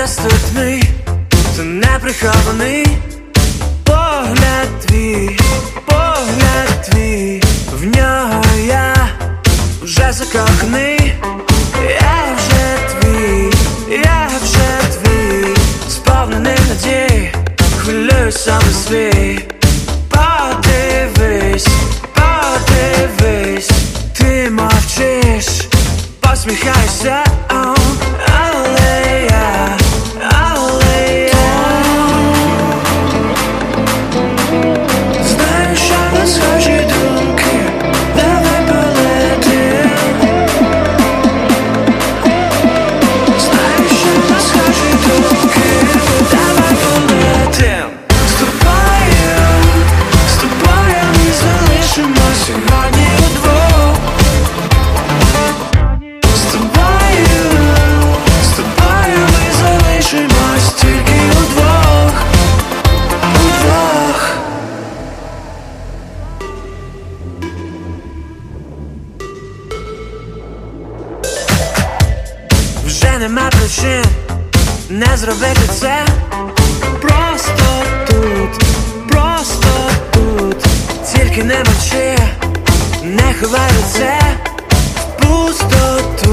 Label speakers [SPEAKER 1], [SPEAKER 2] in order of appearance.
[SPEAKER 1] тут мій, це неприхований погляд твій, в нього я вже закоханий. Я вже твій, сповнений надій, хвилююсь сам за свій. Подивись, ти мовчиш, посміхайся, але я знаю, що не схожі думки, давай полетим. Знаю, що не схожі думки, давай полетим. З тобою ми залишимось сьогодні удвох. З тобою ми залишимось тільки удвох. Вже нема причин не зробити це. Просто тут, тільки не мовчи, не ховай лице в пустоту.